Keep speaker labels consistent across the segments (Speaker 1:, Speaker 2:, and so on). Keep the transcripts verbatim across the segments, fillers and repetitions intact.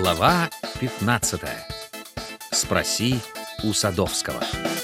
Speaker 1: Глава пятнадцатая. Спроси у Садовского.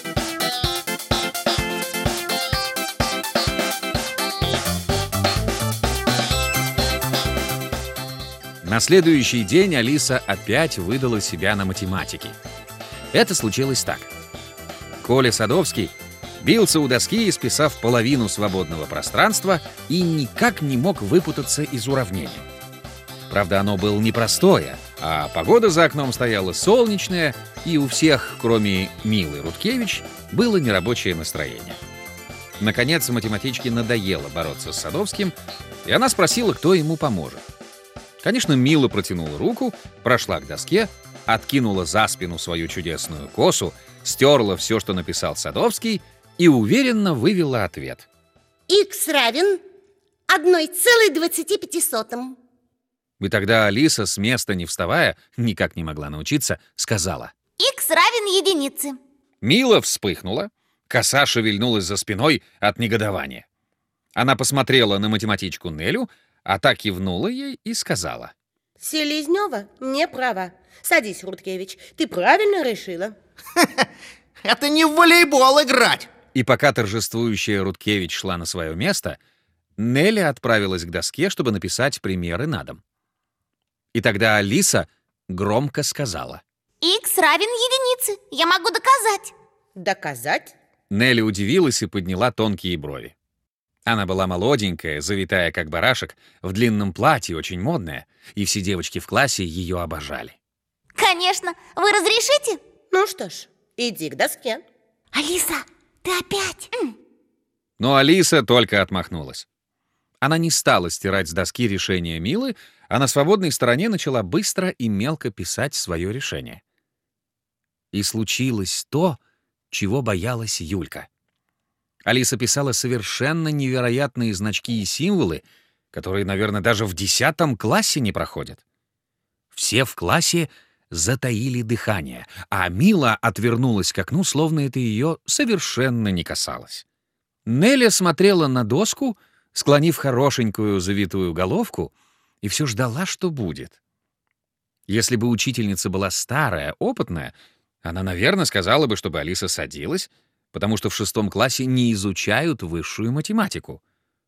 Speaker 1: На следующий день Алиса опять выдала себя на математике. Это случилось так. Коля Садовский бился у доски, исписав половину свободного пространства, и никак не мог выпутаться из уравнения. Правда, оно было непростое, а погода за окном стояла солнечная, и у всех, кроме Милы Рудкевич, было нерабочее настроение. Наконец, математичке надоело бороться с Садовским, и она спросила, кто ему поможет. Конечно, Мила протянула руку, прошла к доске, откинула за спину свою чудесную косу, стерла все, что написал Садовский, и уверенно вывела ответ.
Speaker 2: Х равен одной целой двадцати пяти сотым.
Speaker 1: И тогда Алиса, с места не вставая, никак не могла научиться, сказала:
Speaker 3: Х равен единице.
Speaker 1: Мила вспыхнула, коса шевельнулась за спиной от негодования. Она посмотрела на математичку Нелю, а та кивнула ей и сказала:
Speaker 2: Селезнева не права. Садись, Рудкевич, ты правильно решила.
Speaker 4: Это не в волейбол играть.
Speaker 1: И пока торжествующая Рудкевич шла на свое место, Неля отправилась к доске, чтобы написать примеры на дом. И тогда Алиса громко сказала:
Speaker 3: Х равен единице. Я могу доказать.
Speaker 2: Доказать?
Speaker 1: Неля удивилась и подняла тонкие брови. Она была молоденькая, завитая как барашек, в длинном платье, очень модная, и все девочки в классе ее обожали.
Speaker 3: Конечно. Вы разрешите?
Speaker 2: Ну что ж, иди к доске.
Speaker 3: Алиса, ты опять?
Speaker 1: Но Алиса только отмахнулась. Она не стала стирать с доски решение Милы, а на свободной стороне начала быстро и мелко писать свое решение. И случилось то, чего боялась Юлька. Алиса писала совершенно невероятные значки и символы, которые, наверное, даже в десятом классе не проходят. Все в классе затаили дыхание, а Мила отвернулась к окну, словно это ее совершенно не касалось. Неля смотрела на доску, склонив хорошенькую завитую головку, и все ждала, что будет. Если бы учительница была старая, опытная, она, наверное, сказала бы, чтобы Алиса садилась, потому что в шестом классе не изучают высшую математику.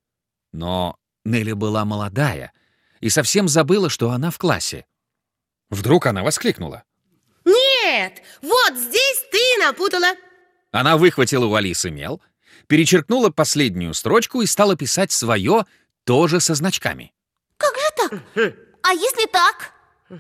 Speaker 1: Но Неля была молодая и совсем забыла, что она в классе. Вдруг она воскликнула:
Speaker 2: Нет, вот здесь ты напутала.
Speaker 1: Она выхватила у Алисы мел, перечеркнула последнюю строчку и стала писать свое, тоже со значками.
Speaker 3: Как же так? А если так?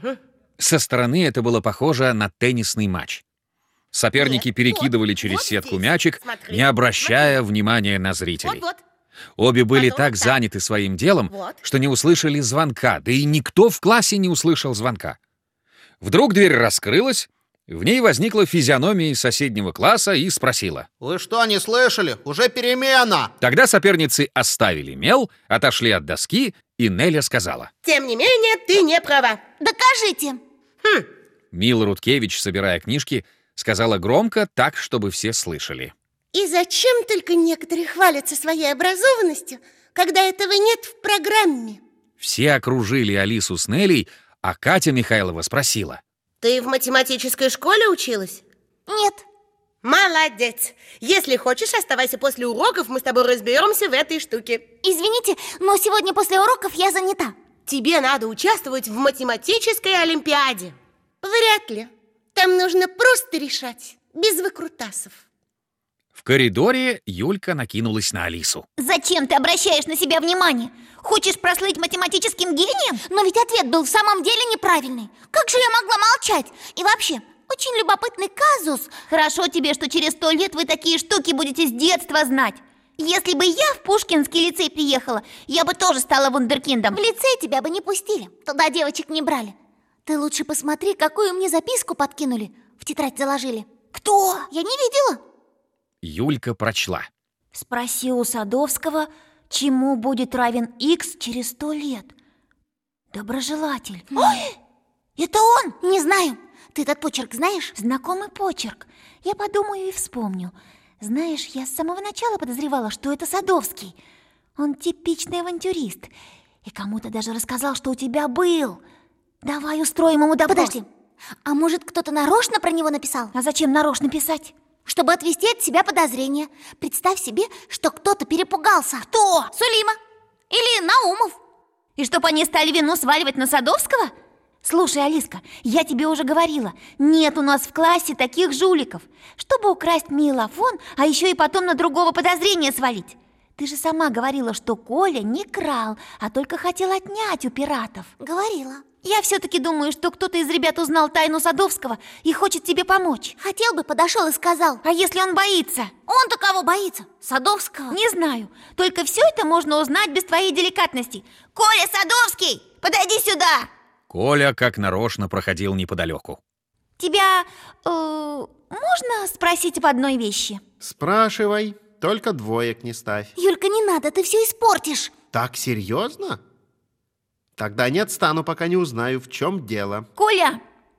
Speaker 1: Со стороны это было похоже на теннисный матч. Соперники
Speaker 2: Нет,
Speaker 1: перекидывали
Speaker 2: вот,
Speaker 1: через
Speaker 2: вот
Speaker 1: сетку
Speaker 2: здесь.
Speaker 1: мячик,
Speaker 2: Смотри,
Speaker 1: не обращая
Speaker 2: смотри.
Speaker 1: внимания на зрителей.
Speaker 2: Вот-вот.
Speaker 1: Обе были
Speaker 2: Потом
Speaker 1: так
Speaker 2: так.
Speaker 1: заняты своим делом,
Speaker 2: Вот.
Speaker 1: что не услышали звонка, да и никто в классе не услышал звонка. Вдруг дверь раскрылась, в ней возникла физиономия из соседнего класса и спросила:
Speaker 4: Вы что, не слышали? Уже перемена.
Speaker 1: Тогда соперницы оставили мел, отошли от доски, и Неля сказала:
Speaker 2: Тем не менее, ты не права.
Speaker 3: Докажите.
Speaker 2: Хм.
Speaker 1: Мила Рудкевич, собирая книжки, сказала громко, так, чтобы все слышали:
Speaker 2: И зачем только некоторые хвалятся своей образованностью, когда этого нет в программе?
Speaker 1: Все окружили Алису с Нелей, а Катя Михайлова спросила:
Speaker 2: Ты в математической школе училась?
Speaker 3: Нет.
Speaker 2: Молодец! Если хочешь, оставайся после уроков, мы с тобой разберемся в этой штуке.
Speaker 3: Извините, но сегодня после уроков я занята.
Speaker 2: Тебе надо участвовать в математической олимпиаде. Вряд ли. Там нужно просто решать, без выкрутасов.
Speaker 1: В коридоре Юлька накинулась на Алису.
Speaker 3: Зачем ты обращаешь на себя внимание? Хочешь прослыть математическим гением? Но ведь ответ был в самом деле неправильный. Как же я могла молчать? И вообще, очень любопытный казус. Хорошо тебе, что через сто лет вы такие штуки будете с детства знать. Если бы я в Пушкинский лицей приехала, я бы тоже стала вундеркиндом. В лицей тебя бы не пустили, туда девочек не брали. Ты лучше посмотри, какую мне записку подкинули. В тетрадь заложили. Кто? Я не видела.
Speaker 1: Юлька прочла:
Speaker 3: Спроси у Садовского, чему будет равен х через сто лет. Доброжелатель. Ой, это он? Не знаю. Ты этот почерк знаешь? Знакомый почерк. Я подумаю и вспомню. Знаешь, я с самого начала подозревала, что это Садовский. Он типичный авантюрист. И кому-то даже рассказал, что у тебя был. Давай устроим ему допрос. Подожди, а может кто-то нарочно про него написал? А зачем нарочно писать? Чтобы отвести от себя подозрения. Представь себе, что кто-то перепугался. Кто? Сулима или Наумов. И чтоб они стали вину сваливать на Садовского? Слушай, Алиска, я тебе уже говорила, нет у нас в классе таких жуликов, чтобы украсть мейлофон, а еще и потом на другого подозрения свалить. Ты же сама говорила, что Коля не крал, а только хотел отнять у пиратов. Говорила. Я все-таки думаю, что кто-то из ребят узнал тайну Садовского и хочет тебе помочь. Хотел бы, подошел и сказал. А если он боится? Он-то кого боится? Садовского? Не знаю, только все это можно узнать без твоей деликатности. Коля Садовский, подойди сюда!
Speaker 1: Коля как нарочно проходил неподалеку.
Speaker 3: Тебя э, можно спросить об одной вещи?
Speaker 4: Спрашивай, только двоек не ставь.
Speaker 3: Юлька, не надо, ты все испортишь.
Speaker 4: Так серьезно? Тогда не отстану, пока не узнаю, в чем дело.
Speaker 3: Коля,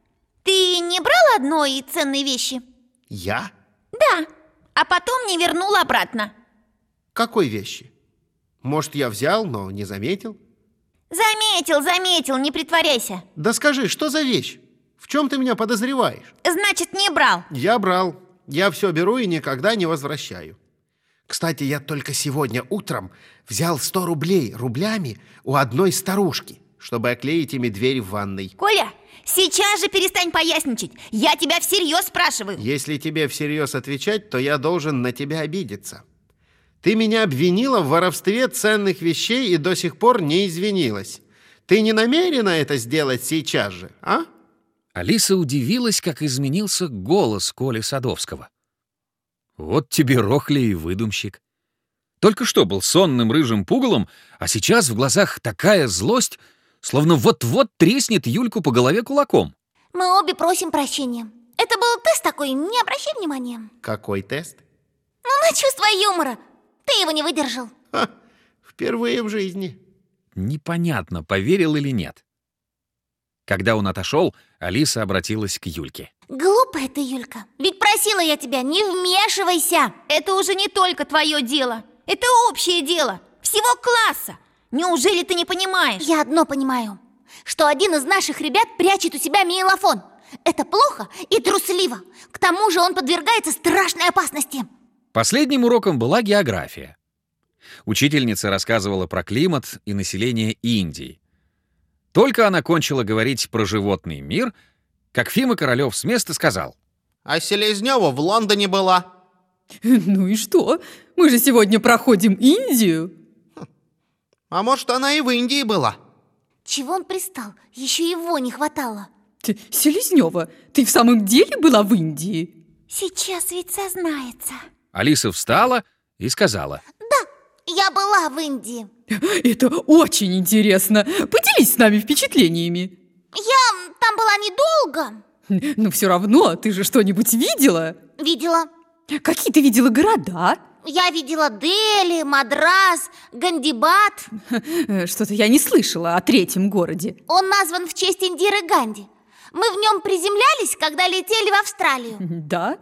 Speaker 3: ты не брал одной ценной вещи?
Speaker 4: Я?
Speaker 3: Да, а потом не вернул обратно.
Speaker 4: Какой вещи? Может, я взял, но не заметил?
Speaker 3: Заметил, заметил, не притворяйся.
Speaker 4: Да скажи, что за вещь? В чем ты меня подозреваешь?
Speaker 3: Значит, не брал.
Speaker 4: Я брал. Я все беру и никогда не возвращаю. Кстати, я только сегодня утром взял сто рублей рублями у одной старушки, чтобы оклеить ими дверь в ванной.
Speaker 3: Коля, сейчас же перестань поясничать. Я тебя всерьез спрашиваю.
Speaker 4: Если тебе всерьез отвечать, то я должен на тебя обидеться. Ты меня обвинила в воровстве ценных вещей и до сих пор не извинилась. Ты не намерена это сделать сейчас же, а?
Speaker 1: Алиса удивилась, как изменился голос Коли Садовского. Вот тебе рохля и выдумщик. Только что был сонным рыжим пугалом, а сейчас в глазах такая злость, словно вот-вот треснет Юльку по голове кулаком.
Speaker 3: Мы обе просим прощения. Это был тест такой, не обращай внимания.
Speaker 4: Какой тест?
Speaker 3: Ну, на чувство юмора. Ты его не выдержал.
Speaker 4: Ха, впервые в жизни.
Speaker 1: Непонятно, поверил или нет. Когда он отошел, Алиса обратилась к Юльке.
Speaker 3: Глупая ты, Юлька. Ведь просила я тебя, не вмешивайся. Это уже не только твое дело. Это общее дело. Всего класса. Неужели ты не понимаешь? Я одно понимаю. Что один из наших ребят прячет у себя мейлофон. Это плохо и трусливо. К тому же он подвергается страшной опасности.
Speaker 1: Последним уроком была география. Учительница рассказывала про климат и население Индии. Только она кончила говорить про животный мир, как Фима Королёв с места сказал:
Speaker 4: А Селезнёва в Лондоне была.
Speaker 5: Ну и что? Мы же сегодня проходим Индию.
Speaker 4: А может, она и в Индии была?
Speaker 3: Чего он пристал? Еще его не хватало.
Speaker 5: Ты, Селезнёва, ты в самом деле была в Индии?
Speaker 3: Сейчас ведь сознается.
Speaker 1: Алиса встала и сказала:
Speaker 3: Да, я была в Индии.
Speaker 5: Это очень интересно. Поделись с нами впечатлениями.
Speaker 3: Я там была недолго.
Speaker 5: Но все равно, ты же что-нибудь видела?
Speaker 3: Видела.
Speaker 5: Какие ты видела города?
Speaker 3: Я видела Дели, Мадрас, Гандибат.
Speaker 5: Что-то я не слышала о третьем городе.
Speaker 3: Он назван в честь Индиры Ганди. Мы в нем приземлялись, когда летели в Австралию.
Speaker 5: Да?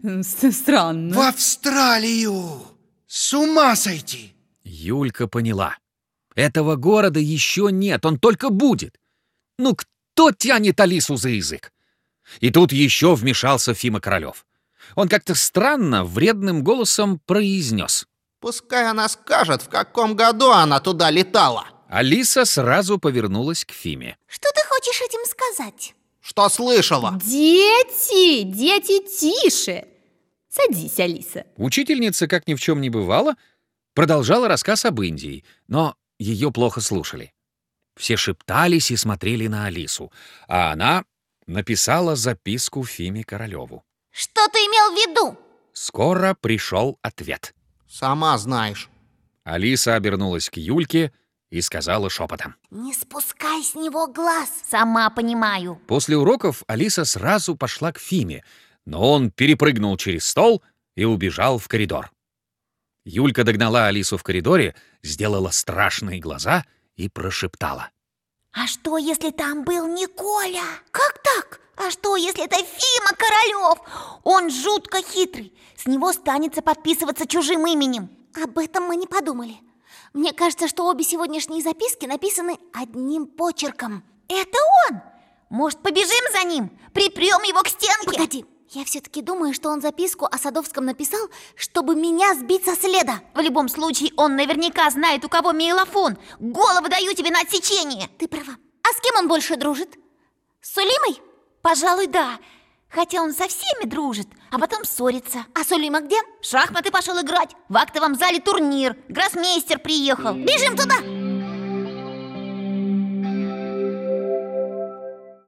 Speaker 5: Странно.
Speaker 6: В Австралию! С ума сойти!
Speaker 1: Юлька поняла. Этого города еще нет, он только будет. Ну кто тянет Алису за язык? И тут еще вмешался Фима Королёв. Он как-то странно, вредным голосом произнес:
Speaker 4: Пускай она скажет, в каком году она туда летала.
Speaker 1: Алиса сразу повернулась к Фиме.
Speaker 3: Что ты хочешь этим сказать?
Speaker 4: Что слышала?
Speaker 5: Дети, дети, тише. Садись, Алиса.
Speaker 1: Учительница, как ни в чем не бывало, продолжала рассказ об Индии, но ее плохо слушали. Все шептались и смотрели на Алису, а она написала записку Фиме Королёву.
Speaker 3: Что ты имел в виду?
Speaker 1: Скоро пришел ответ.
Speaker 4: Сама знаешь.
Speaker 1: Алиса обернулась к Юльке и сказала шепотом:
Speaker 3: Не спускай с него глаз. Сама понимаю.
Speaker 1: После уроков Алиса сразу пошла к Фиме, но он перепрыгнул через стол и убежал в коридор. Юлька догнала Алису в коридоре, сделала страшные глаза и прошептала:
Speaker 3: А что, если там был не Коля? Как так? А что, если это Фима Королёв? Он жутко хитрый. С него станется подписываться чужим именем. Об этом мы не подумали. Мне кажется, что обе сегодняшние записки написаны одним почерком. Это он! Может, побежим за ним? Припрем его к стенке? Погоди, я все-таки думаю, что он записку о Садовском написал, чтобы меня сбить со следа. В любом случае, он наверняка знает, у кого мейлофон. Голову даю тебе на отсечение. Ты права. А с кем он больше дружит? С Сулимой? Пожалуй, да. Хотя он со всеми дружит, а потом ссорится. А Сулима где? В шахматы пошел играть. В актовом зале турнир. Гроссмейстер приехал. Бежим туда!